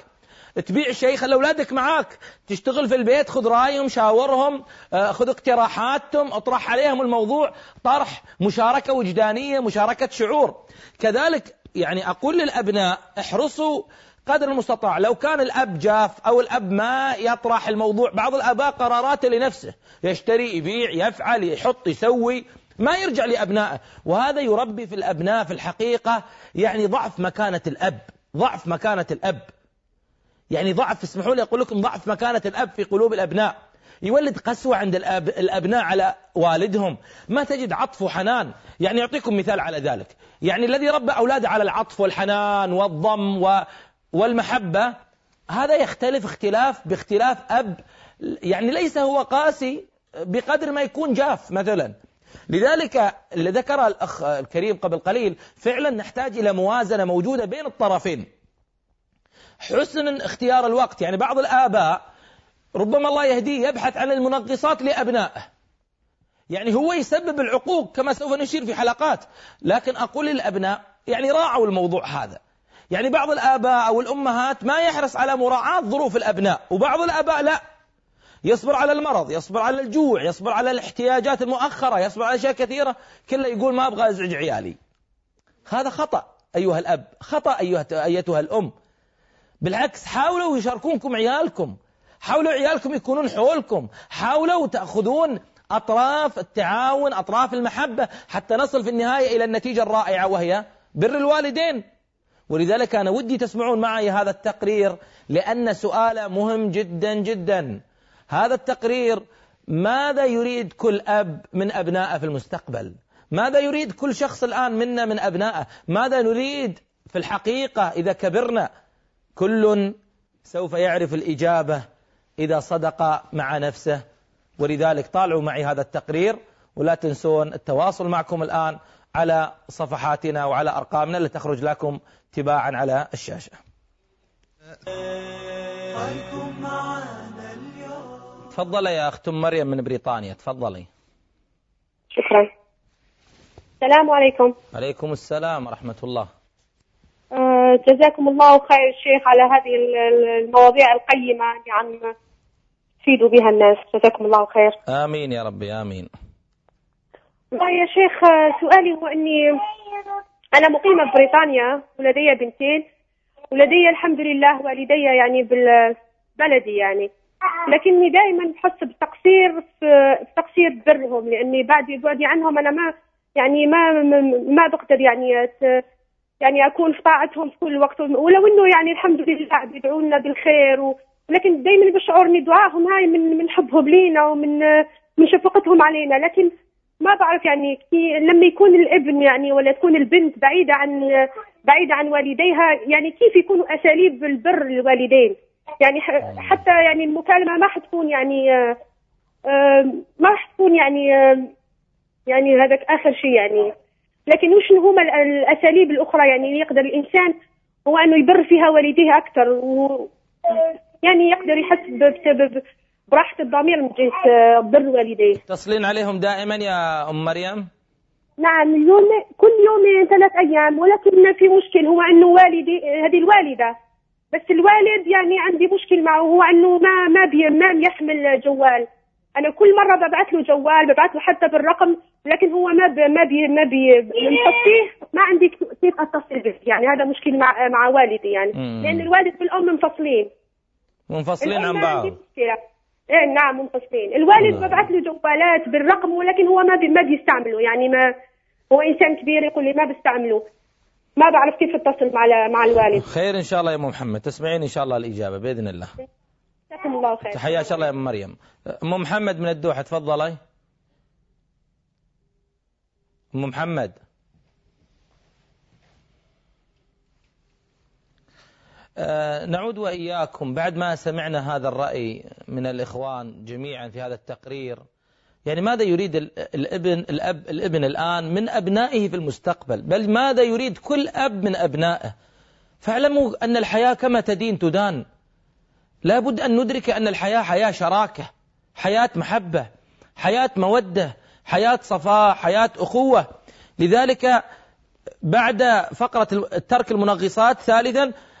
تبيع شيء خلي أولادك معاك، تشتغل في البيت خذ رأيهم، شاورهم، خذ اقتراحاتهم، اطرح عليهم الموضوع طرح مشاركة وجدانية، مشاركة شعور. كذلك يعني أقول للأبناء احرصوا قدر المستطاع، لو كان الأب جاف أو الأب ما يطرح الموضوع، بعض الآباء قراراته لنفسه، يشتري يبيع يفعل يحط يسوي، ما يرجع لأبنائه، وهذا يربي في الأبناء في الحقيقة يعني ضعف مكانة الأب، ضعف مكانة الأب، يعني ضعف، اسمحوا لي أقول لكم ضعف مكانة الأب في قلوب الأبناء، يولد قسوة عند الأب الأبناء على والدهم، ما تجد عطف وحنان. يعني أعطيكم مثال على ذلك، يعني الذي ربى أولاده على العطف والحنان والضم و والمحبة، هذا يختلف اختلاف باختلاف أب يعني ليس هو قاسي بقدر ما يكون جاف مثلا. لذلك اللي ذكر الأخ الكريم قبل قليل، فعلا نحتاج إلى موازنة موجودة بين الطرفين. حسن اختيار الوقت، يعني بعض الآباء ربما الله يهديه يبحث عن المنغصات لأبنائه، يعني هو يسبب العقوق كما سوف نشير في حلقات، لكن أقول للأبناء يعني راعوا الموضوع هذا. يعني بعض الآباء أو الأمهات ما يحرص على مراعاة ظروف الأبناء، وبعض الآباء لا، يصبر على المرض، يصبر على الجوع، يصبر على الاحتياجات المؤخرة، يصبر على أشياء كثيرة، كله يقول ما أبغى أزعج عيالي. هذا خطأ أيها الأب، خطأ أيها أيتها الأم. بالعكس حاولوا يشاركونكم عيالكم، حاولوا عيالكم يكونون حولكم، حاولوا تأخذون أطراف التعاون، أطراف المحبة، حتى نصل في النهاية إلى النتيجة الرائعة وهي بر الوالدين. ولذلك أنا ودي تسمعون معي هذا التقرير، لأن سؤال مهم جدا جدا. هذا التقرير ماذا يريد كل أب من أبنائه في المستقبل؟ ماذا يريد كل شخص الآن منا من أبنائه؟ ماذا نريد في الحقيقة إذا كبرنا؟ كل سوف يعرف الإجابة إذا صدق مع نفسه. ولذلك طالعوا معي هذا التقرير، ولا تنسون التواصل معكم الآن على صفحاتنا وعلى أرقامنا اللي تخرج لكم تباعا على الشاشة. تفضل يا أخت مريم من بريطانيا، تفضلي. شكرا. السلام عليكم. عليكم السلام ورحمة الله. أه جزاكم الله خير شيخ على هذه المواضيع القيمة اللي عم تفيدوا بها الناس، جزاكم الله خير. آمين يا ربي آمين. يا شيخ سؤالي هو أني أنا مقيمة في بريطانيا ولدي بنتين، ولدي الحمد لله والدي يعني بالبلدي يعني، لكني دائما بحس بتقصير في تقصير برهم، لأني بعد بعدي عنهم أنا ما يعني ما ما بقدر يعني يعني أكون في طاعتهم في كل وقت، ولو إنه يعني الحمد لله بيدعوا لنا بالخير، ولكن دائما بشعرني دعائهم هاي من من حبهم لينا ومن من شفقتهم علينا. لكن ما بعرف يعني لما يكون الابن يعني ولا تكون البنت بعيدة عن بعيدة عن والديها، يعني كيف يكونوا أساليب البر للوالدين؟ يعني حتى يعني المكالمة ما حتكون يعني ما راح تكون يعني يعني هذاك آخر شيء يعني، لكن وش هما الأساليب الأخرى يعني يقدر الإنسان هو أنه يبر فيها والديه أكثر، و يعني يقدر يحس بسبب براحة الضمير من جهة بر والديه. تصلين عليهم دائما يا أم مريم؟ نعم، اليوم كل يوم ثلاث أيام، ولكن في مشكل هو أنه والدي هذه الوالدة، بس الوالد يعني عندي مشكل معه، هو أنه ما ما بي ما يحمل جوال. أنا كل مرة ببعث له جوال، ببعث له حتى بالرقم، لكن هو ما بي ما بي ما بي منفصيه، ما عندي كيف أتصل به. يعني هذا مشكل مع مع والدي يعني، مم. لأن الوالد والأم منفصلين منفصلين عن بعض. إيه نعم منفصلين. الوالد ببعث له جوالات بالرقم، ولكن هو ما بي ما بيستعمله، يعني ما هو إنسان كبير يقول لي ما بستعمله، ما بعرف كيف اتصل مع مع الوالد. خير إن شاء الله يا أم محمد، تسمعين إن شاء الله الإجابة بإذن الله. جزاكم الله خير. تحية إن شاء الله يا أم مريم. أم محمد من الدوحة، تفضلي. أم محمد. أه نعود وإياكم بعد ما سمعنا هذا الرأي من الإخوان جميعا في هذا التقرير. يعني ماذا يريد الابن الأب الابن الآن من أبنائه في المستقبل، بل ماذا يريد كل أب من أبنائه؟ فاعلموا أن الحياة كما تدين تدان. لا بد أن ندرك أن الحياة حياة شراكة، حياة محبة، حياة مودة، حياة صفاء، حياة أخوة. لذلك بعد فقرة ترك المنغصات، ثالثا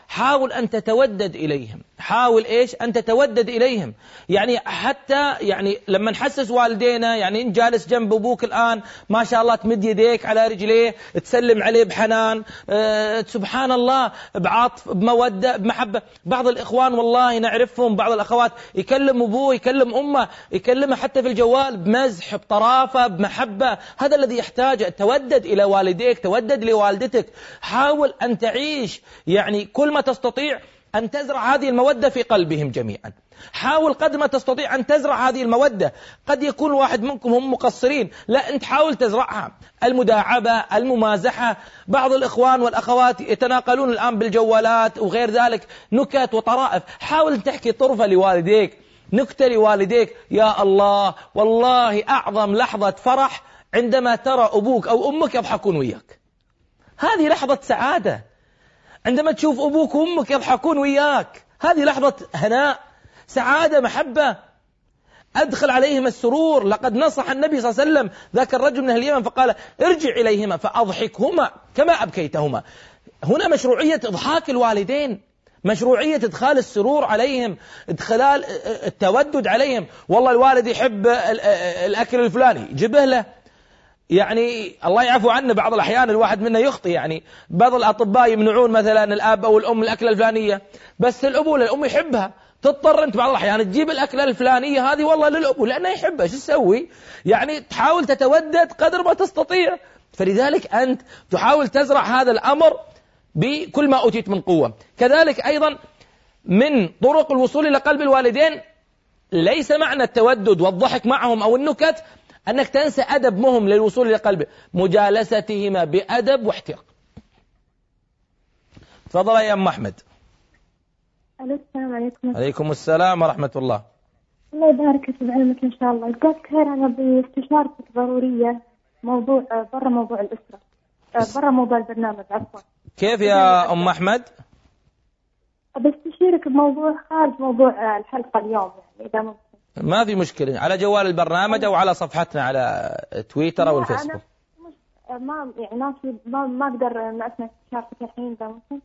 حاول أن تتودد إليهم، حاول إيش أن تتودد إليهم. يعني حتى يعني لما نحسس والدينا، يعني إن جالس جنب أبوك الآن ما شاء الله تمد يديك على رجليه، تسلم عليه بحنان، أه سبحان الله، بعطف، بمودة، بمحبة. بعض الإخوان والله نعرفهم، بعض الأخوات يكلم أبوه، يكلم أمه، يكلمه حتى في الجوال بمزح، بطرافة، بمحبة. هذا الذي يحتاجه. تودد إلى والديك، تودد لوالدتك، حاول أن تعيش يعني كل ما تستطيع أن تزرع هذه المودة في قلبهم جميعا. حاول قدر ما تستطيع أن تزرع هذه المودة. قد يكون واحد منكم هم مقصرين، لا أنت حاول تزرعها. المداعبة، الممازحة. بعض الإخوان والأخوات يتناقلون الآن بالجوالات وغير ذلك نكت وطرائف. حاول أن تحكي طرفة لوالديك، نكتة لوالديك. يا الله، والله أعظم لحظة فرح عندما ترى أبوك أو أمك يضحكون وياك. هذه لحظة سعادة. عندما تشوف أبوك وأمك يضحكون وياك، هذه لحظة هناء، سعادة، محبة. أدخل عليهم السرور. لقد نصح النبي صلى الله عليه وسلم ذاك الرجل من أهل اليمن فقال ارجع إليهما فأضحكهما كما أبكيتهما. هنا مشروعية إضحاك الوالدين، مشروعية إدخال السرور عليهم، إدخال التودد عليهم. والله الوالد يحب الأكل الفلاني، جبه له. يعني الله يعفو عنه، بعض الأحيان الواحد منا يخطي. يعني بعض الأطباء يمنعون مثلا الأب أو الأم الأكلة الفلانية، بس الأبو للأم يحبها، تضطر أنت بعض الأحيان تجيب الأكلة الفلانية هذه والله للأبو لأنه يحبها. شو تسوي؟ يعني تحاول تتودد قدر ما تستطيع. فلذلك أنت تحاول تزرع هذا الأمر بكل ما أوتيت من قوة. كذلك أيضا من طرق الوصول إلى قلب الوالدين، ليس معنى التودد والضحك معهم أو النكت أنك تنسى أدب مهم للوصول إلى قلبه، مجالستهما بأدب واحترام. تفضل يا أم أحمد. السلام عليكم. عليكم السلام ورحمة الله. الله يبارك في علمك إن شاء الله. جزاك خير. أنا باستشارتك ضرورية، موضوع برا موضوع الأسرة، برا موضوع البرنامج، عفوا. كيف يا أم أحمد؟ بستشيرك بموضوع خارج موضوع الحلقة اليوم، يعني إذا ممكن. ما في مشكلة، على جوال البرنامج أو على صفحتنا على تويتر أو الفيسبوك. أنا ما يعني ما في ما, ما أقدر أن أسمع استشارتك الحين، إذا ممكن.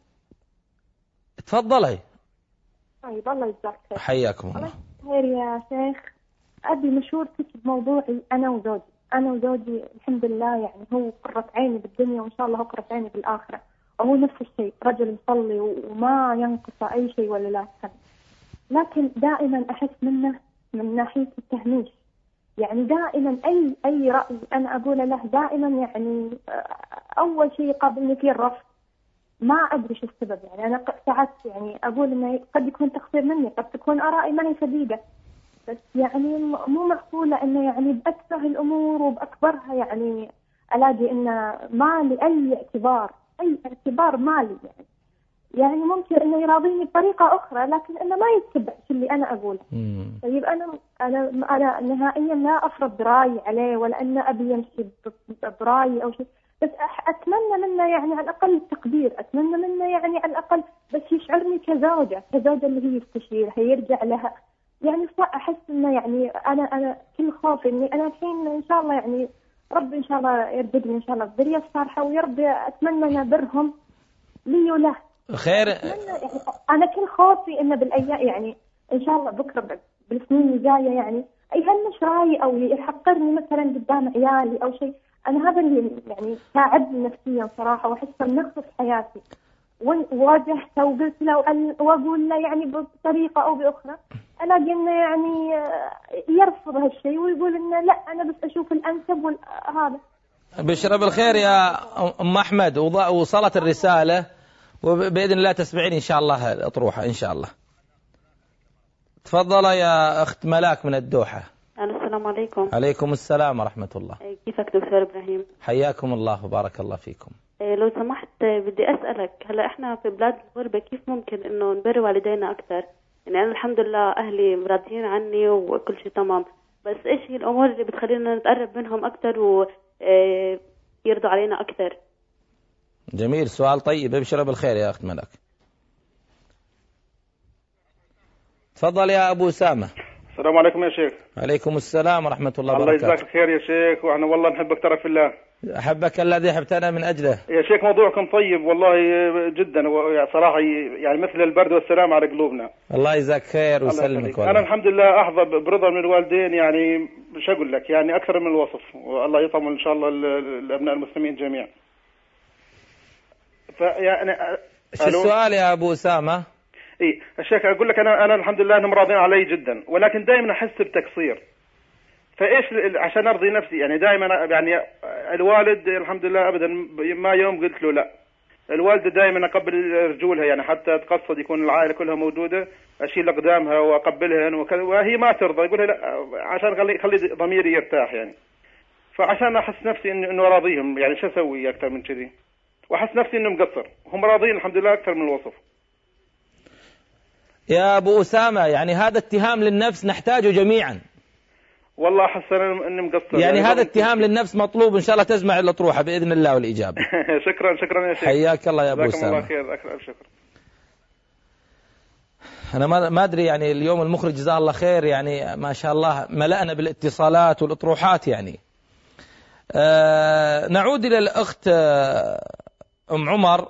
تفضلي. طيب الله يجزاك خير. حياكم الله. خير يا شيخ، أبي مشورتك بموضوعي أنا وزوجي. أنا وزوجي الحمد لله يعني هو قرة عيني بالدنيا، وإن شاء الله هو قرة عيني بالآخرة. وهو نفس الشيء، رجل يصلي وما ينقص أي شيء ولا لا يحسن. لكن دائما أحس منه من ناحية التهميش. يعني دائما أي أي رأي أنا أقوله له دائما يعني أول شيء يقابلني فيه الرفض. ما أدري شو السبب. يعني أنا ساعات يعني أقول إنه قد يكون تقصير مني، قد تكون آرائي ما هي سديدة، بس يعني مو معقولة إنه يعني بأتفه الأمور وبأكبرها يعني ألاقي إنه ما لي أي اعتبار، أي اعتبار مالي. يعني يعني ممكن إنه يراضيني بطريقة أخرى، لكن إنه ما يتبع اللي أنا أقوله. طيب أنا أنا أنا نهائيا لا أفرض رأيي عليه، ولا أن أبي يمشي برأيي أو شيء، بس أتمنى منه يعني على الأقل التقدير، أتمنى منه يعني على الأقل بس يشعرني كزوجة، كزوجة اللي هي يستشيرها يرجع لها. يعني أحس إنه يعني أنا أنا كل خوفي إني أنا الحين إن شاء الله يعني ربي إن شاء الله يرزقني إن شاء الله بذرية صالحة، ويربي أتمنى أن برهم لي وله خير. يعني أنا كل خوفي إنه بالأيام يعني إن شاء الله بكرة بالسنين الجاية يعني يهمش رأيي أو يحقرني مثلا قدام عيالي أو شيء. أنا هذا اللي يعني ساعدني نفسيا صراحة، وأحس بنقص في حياتي. وواجهته وقلت له وأقول له يعني بطريقة أو بأخرى، ألاقي إنه يعني يرفض هالشيء ويقول إنه لا أنا بس أشوف الأنسب وهذا. بشرب الخير يا أم أحمد، وصلت الرسالة وبإذن الله تسمعين إن شاء الله أطروحة إن شاء الله. تفضل يا أخت ملاك من الدوحة. السلام عليكم. عليكم السلام ورحمة الله. كيفك دكتور إبراهيم؟ حياكم الله وبارك الله فيكم. لو سمحت بدي أسألك، هلا إحنا في بلاد الغربة كيف ممكن إنه نبر والدينا أكثر؟ يعني أنا الحمد لله أهلي راضيين عني وكل شيء تمام، بس إيش هي الأمور اللي بتخلينا نتقرب منهم أكثر ويرضوا علينا أكثر؟ جميل، سؤال طيب. ابشر بالخير يا أخت ملاك. تفضل يا أبو أسامة. السلام عليكم يا شيخ. عليكم السلام ورحمة الله وبركاته. الله يجزاك الخير يا شيخ، وأنا والله نحبك ترى في الله. أحبك الذي أحبتنا من أجله. يا شيخ موضوعكم طيب والله جدا صراحة، يعني مثل البرد والسلام على قلوبنا. الله يجزاك خير ويسلمك. أنا الحمد لله أحظى برضا من الوالدين، يعني مش أقول لك يعني أكثر من الوصف، والله يطمن إن شاء الله الأبناء المسلمين جميعا. فيعني شو السؤال يا أبو أسامة؟ إيه الشيخ أقول لك أنا أنا الحمد لله أنهم راضين علي جدا، ولكن دائما أحس بتقصير. فايش عشان ارضي نفسي يعني دائما يعني الوالد الحمد لله ابدا ما يوم قلت له لا. الوالده دائما اقبل رجولها، يعني حتى تقصد يكون العائله كلها موجوده اشيل اقدامها واقبلها وكذا، وهي ما ترضى، يقول لها لا عشان خلي خلي ضميري يرتاح يعني. فعشان احس نفسي انه راضيهم يعني شو اسوي اكثر من كذي، واحس نفسي انه مقصر، هم راضين الحمد لله اكثر من الوصف. يا ابو اسامه يعني هذا اتهام للنفس نحتاجه جميعا. والله أحس أني مقصر يعني, يعني هذا اتهام للنفس مطلوب، إن شاء الله تجمع الأطروحة بإذن الله والإجابة. شكرا شكرا يا شيخ. حياك الله يا أبو أسامة. الله خير أكثر شكرا. أنا ما أدري يعني اليوم المخرج جزاه الله خير، يعني ما شاء الله ملأنا بالاتصالات والأطروحات يعني. آه نعود إلى الأخت أم عمر.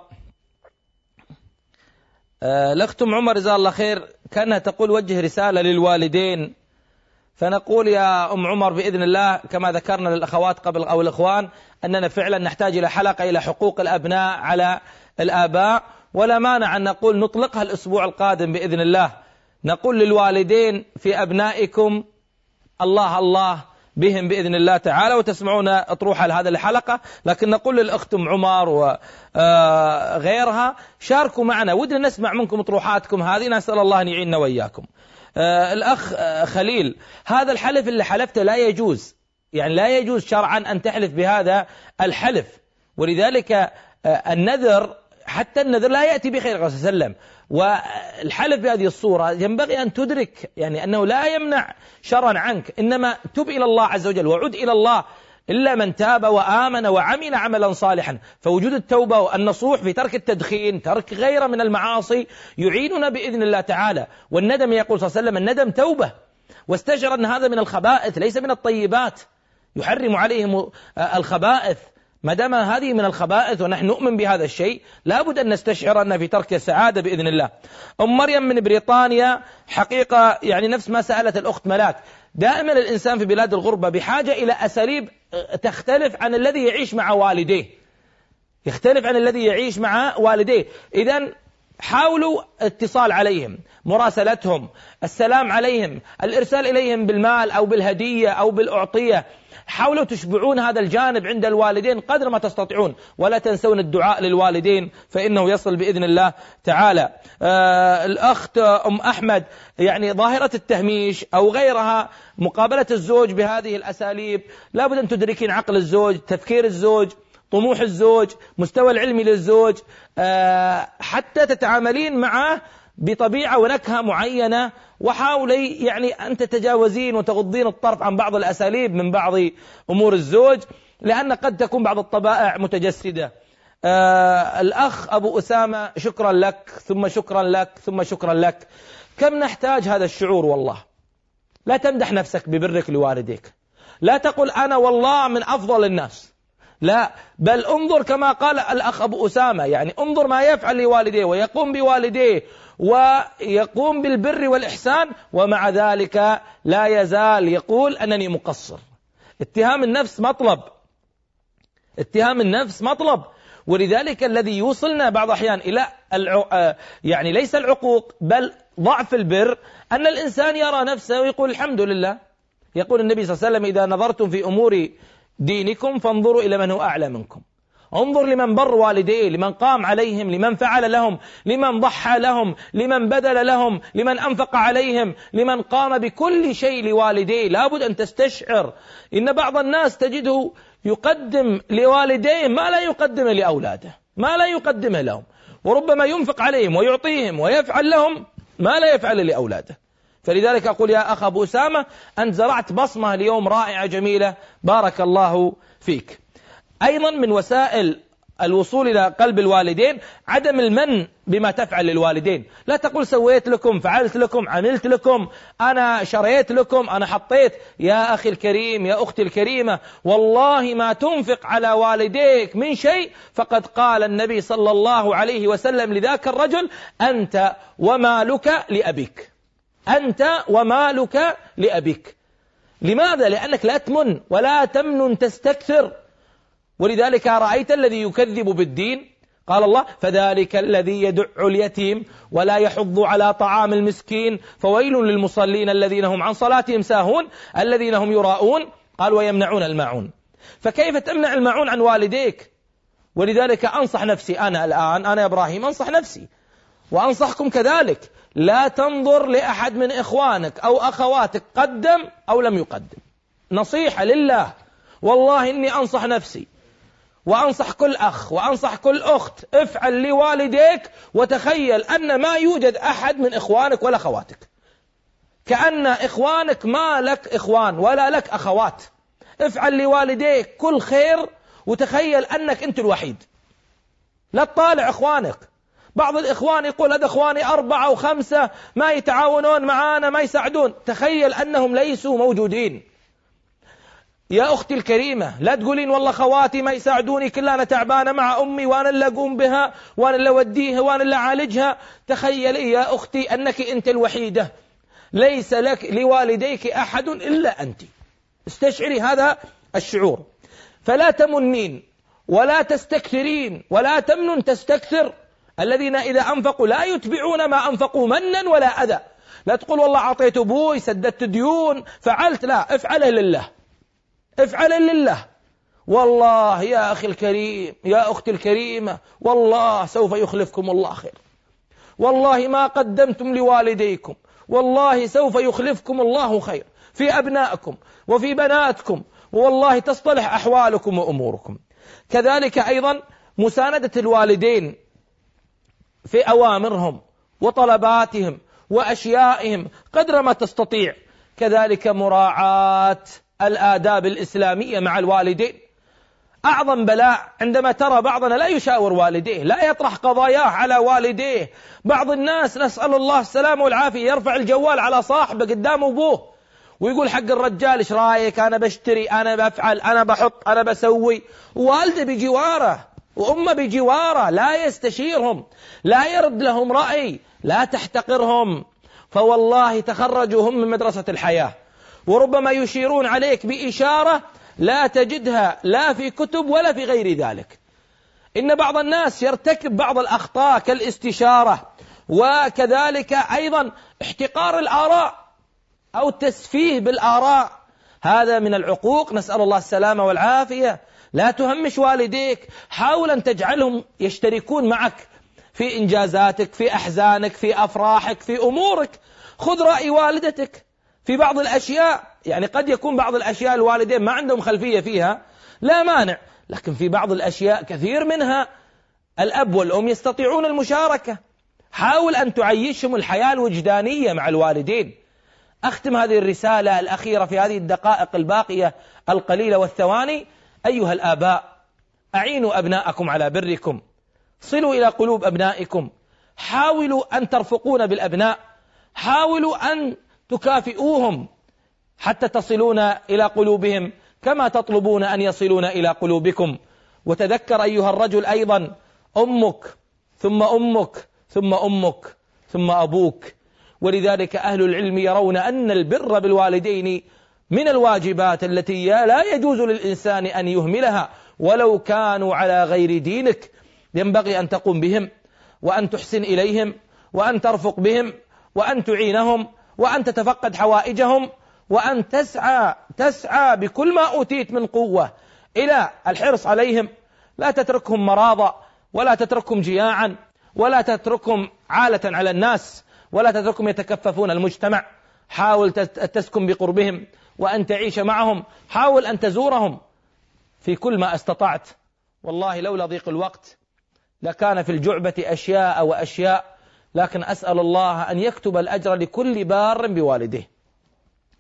آه الأخت أم عمر جزاه الله خير كانها تقول وجه رسالة للوالدين، فنقول يا أم عمر بإذن الله كما ذكرنا للأخوات قبل أو الإخوان أننا فعلا نحتاج إلى حلقة إلى حقوق الأبناء على الآباء، ولا مانع أن نقول نطلقها الأسبوع القادم بإذن الله. نقول للوالدين في أبنائكم الله الله بهم بإذن الله تعالى، وتسمعون أطروحة لهذه الحلقة. لكن نقول للأخت أم عمر وغيرها شاركوا معنا، ودنا نسمع منكم أطروحاتكم هذه، نسأل الله أن يعيننا وإياكم. آه الأخ آه خليل، هذا الحلف اللي حلفته لا يجوز، يعني لا يجوز شرعا أن تحلف بهذا الحلف، ولذلك آه النذر حتى النذر لا يأتي بخير صلى الله عليه وسلم، والحلف بهذه الصورة ينبغي أن تدرك يعني أنه لا يمنع شرعا عنك، إنما تب إلى الله عز وجل وعد إلى الله إلا من تاب وآمن وعمل عملا صالحا. فوجود التوبة والنصوح في ترك التدخين، ترك غيره من المعاصي يعيننا بإذن الله تعالى. والندم يقول صلى الله عليه وسلم الندم توبة، واستشعر أن هذا من الخبائث ليس من الطيبات، يحرم عليهم الخبائث. ما دام هذه من الخبائث ونحن نؤمن بهذا الشيء لابد أن نستشعر أن في ترك السعادة بإذن الله. أم مريم من بريطانيا حقيقة يعني نفس ما سألت الأخت ملاك، دائما الإنسان في بلاد الغربة بحاجة إلى أساليب تختلف عن الذي يعيش مع والديه، يختلف عن الذي يعيش مع والديه. إذن حاولوا اتصال عليهم، مراسلتهم، السلام عليهم، الإرسال إليهم بالمال أو بالهدية أو بالأعطية. حاولوا تشبعون هذا الجانب عند الوالدين قدر ما تستطيعون، ولا تنسون الدعاء للوالدين فإنه يصل بإذن الله تعالى. آه الأخت أم أحمد، يعني ظاهرة التهميش أو غيرها، مقابلة الزوج بهذه الأساليب لابد أن تدركين عقل الزوج، تفكير الزوج، طموح الزوج، مستوى العلمي للزوج، آه حتى تتعاملين معه بطبيعة ونكهة معينة، وحاولي يعني أن تتجاوزين وتغضين الطرف عن بعض الأساليب من بعض أمور الزوج، لأن قد تكون بعض الطبائع متجسدة. آه الأخ أبو أسامة شكرا لك ثم شكرا لك ثم شكرا لك. كم نحتاج هذا الشعور والله. لا تمدح نفسك ببرك لوالديك، لا تقل أنا والله من أفضل الناس، لا، بل انظر كما قال الأخ أبو أسامة، يعني انظر ما يفعل لوالديه ويقوم بوالديه ويقوم بالبر والإحسان، ومع ذلك لا يزال يقول أنني مقصر. اتهام النفس مطلب، اتهام النفس مطلب، ولذلك الذي يوصلنا بعض أحيان إلى الع... يعني ليس العقوق بل ضعف البر، أن الإنسان يرى نفسه ويقول الحمد لله. يقول النبي صلى الله عليه وسلم إذا نظرتم في أمور دينكم فانظروا إلى من هو أعلى منكم. انظر لمن بر والديه، لمن قام عليهم، لمن فعل لهم، لمن ضحى لهم، لمن بذل لهم، لمن أنفق عليهم، لمن قام بكل شيء لوالديه. لابد أن تستشعر إن بعض الناس تجده يقدم لوالديه ما لا يقدم لأولاده، ما لا يقدمه لهم، وربما ينفق عليهم ويعطيهم ويفعل لهم ما لا يفعل لأولاده. فلذلك أقول يا أخ أبو أسامة أنت زرعت بصمة اليوم رائعة جميلة، بارك الله فيك. أيضا من وسائل الوصول إلى قلب الوالدين عدم المن بما تفعل للوالدين. لا تقول سويت لكم، فعلت لكم، عملت لكم، أنا شريت لكم، أنا حطيت. يا أخي الكريم، يا أختي الكريمة، والله ما تنفق على والديك من شيء فقد قال النبي صلى الله عليه وسلم لذاك الرجل: أنت ومالك لأبيك، أنت ومالك لأبيك. لماذا؟ لأنك لا تمن ولا تمنن تستكثر. ولذلك رأيت الذي يكذب بالدين، قال الله: فذلك الذي يدع اليتيم ولا يحض على طعام المسكين فويل للمصلين الذين هم عن صلاتهم ساهون الذين هم يراءون، قال: ويمنعون الماعون. فكيف تمنع الماعون عن والديك؟ ولذلك أنصح نفسي أنا الآن، أنا إبراهيم أنصح نفسي وأنصحكم كذلك، لا تنظر لأحد من إخوانك أو أخواتك قدم أو لم يقدم. نصيحة لله، والله إني أنصح نفسي وأنصح كل أخ وأنصح كل أخت: افعل لوالديك وتخيل أن ما يوجد أحد من إخوانك ولا أخواتك، كأن إخوانك ما لك إخوان ولا لك أخوات. افعل لوالديك كل خير وتخيل أنك أنت الوحيد، لا تطالع إخوانك. بعض الإخوان يقول: هذا إخواني أربعة وخمسة ما يتعاونون معانا ما يساعدون. تخيل أنهم ليسوا موجودين. يا أختي الكريمة، لا تقولين والله خواتي ما يساعدوني، كلنا تعبانة مع أمي وأنا اللي أقوم بها وأنا اللي أوديها وأنا اللي أعالجها. تخيلي يا أختي أنك أنت الوحيدة، ليس لك لوالديك أحد إلا أنت. استشعري هذا الشعور. فلا تمنين ولا تستكثرين ولا تمنن تستكثر. الذين إذا أنفقوا لا يتبعون ما أنفقوا منا ولا أذى. لا تقول والله أعطيت أبوي، سددت ديون، فعلت. لا، افعله لله، افعله لله. والله يا أخي الكريم، يا أختي الكريمة، والله سوف يخلفكم الله خير. والله ما قدمتم لوالديكم والله سوف يخلفكم الله خير في أبنائكم وفي بناتكم، والله تصطلح أحوالكم وأموركم. كذلك أيضا مساندة الوالدين في أوامرهم وطلباتهم وأشيائهم قدر ما تستطيع. كذلك مراعاة الآداب الإسلامية مع الوالدين. أعظم بلاء عندما ترى بعضنا لا يشاور والديه، لا يطرح قضاياه على والديه. بعض الناس نسأل الله السلامة والعافية يرفع الجوال على صاحبه قدام أبوه ويقول حق الرجال: إيش رايك؟ أنا بشتري، أنا بفعل، أنا بحط، أنا بسوي. والده بجواره وأمه بجواره، لا يستشيرهم، لا يرد لهم رأي، لا تحتقرهم. فوالله تخرجوا هم من مدرسة الحياة، وربما يشيرون عليك بإشارة لا تجدها لا في كتب ولا في غير ذلك. إن بعض الناس يرتكب بعض الأخطاء كالاستشارة، وكذلك أيضا احتقار الآراء أو التسفيه بالآراء. هذا من العقوق، نسأل الله السلامة والعافية. لا تهمش والديك، حاول أن تجعلهم يشتركون معك في إنجازاتك، في أحزانك، في أفراحك، في أمورك. خذ رأي والدتك في بعض الأشياء. يعني قد يكون بعض الأشياء الوالدين ما عندهم خلفية فيها، لا مانع، لكن في بعض الأشياء كثير منها الأب والأم يستطيعون المشاركة. حاول أن تعيشهم الحياة الوجدانية مع الوالدين. أختم هذه الرسالة الأخيرة في هذه الدقائق الباقية القليلة والثواني. أيها الآباء، أعينوا أبناءكم على بركم، صلوا إلى قلوب أبنائكم، حاولوا أن ترفقون بالأبناء، حاولوا أن تكافئوهم حتى تصلون إلى قلوبهم كما تطلبون أن يصلون إلى قلوبكم. وتذكر أيها الرجل أيضا: أمك ثم أمك ثم أمك ثم أبوك. ولذلك أهل العلم يرون أن البر بالوالدين من الواجبات التي لا يجوز للإنسان أن يهملها ولو كانوا على غير دينك. ينبغي أن تقوم بهم وأن تحسن إليهم وأن ترفق بهم وأن تعينهم وأن تتفقد حوائجهم وأن تسعى تسعى بكل ما أوتيت من قوة إلى الحرص عليهم. لا تتركهم مرضى ولا تتركهم جياعا ولا تتركهم عالة على الناس ولا تتركهم يتكففون المجتمع. حاول تسكن بقربهم وأن تعيش معهم، حاول أن تزورهم في كل ما استطعت. والله لولا ضيق الوقت لكان في الجعبة أشياء وأشياء، لكن أسأل الله أن يكتب الأجر لكل بار بوالده.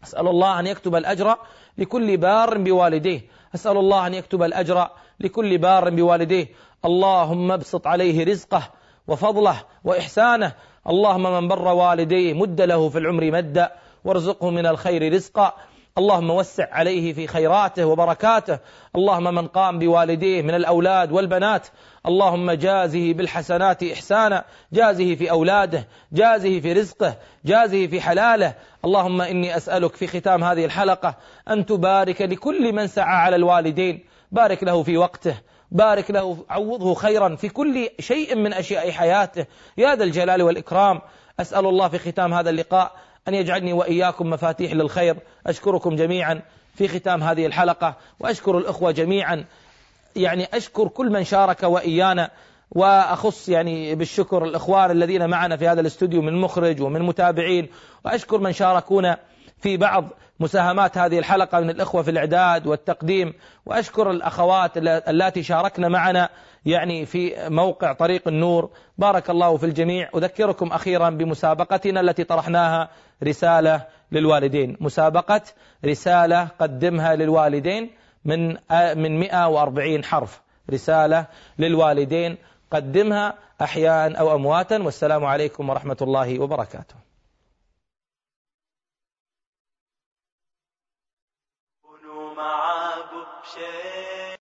أسأل الله أن يكتب الأجر لكل بار بوالديه، أسأل الله أن يكتب الأجر لكل بار بوالديه. اللهم ابسط عليه رزقه وفضله وإحسانه. اللهم من بر والديه مد له في العمر مدا وارزقه من الخير رزقا. اللهم وسع عليه في خيراته وبركاته. اللهم من قام بوالديه من الأولاد والبنات اللهم جازه بالحسنات إحسانا، جازه في أولاده، جازه في رزقه، جازه في حلاله. اللهم إني أسألك في ختام هذه الحلقة أن تبارك لكل من سعى على الوالدين، بارك له في وقته، بارك له، عوضه خيرا في كل شيء من أشياء حياته يا ذا الجلال والإكرام. أسأل الله في ختام هذا اللقاء أن يجعلني وإياكم مفاتيح للخير. أشكركم جميعا في ختام هذه الحلقة، وأشكر الأخوة جميعا، يعني أشكر كل من شارك وإيانا، وأخص يعني بالشكر الإخوان الذين معنا في هذا الاستوديو من مخرج ومن متابعين، وأشكر من شاركونا في بعض مساهمات هذه الحلقة من الإخوة في الإعداد والتقديم، وأشكر الأخوات التي شاركنا معنا يعني في موقع طريق النور. بارك الله في الجميع. أذكركم أخيرا بمسابقتنا التي طرحناها، رسالة للوالدين، مسابقة رسالة قدمها للوالدين من من مئة وأربعين حرف، رسالة للوالدين قدمها أحياء أو أمواتا. والسلام عليكم ورحمة الله وبركاته. كونوا معاه بشيء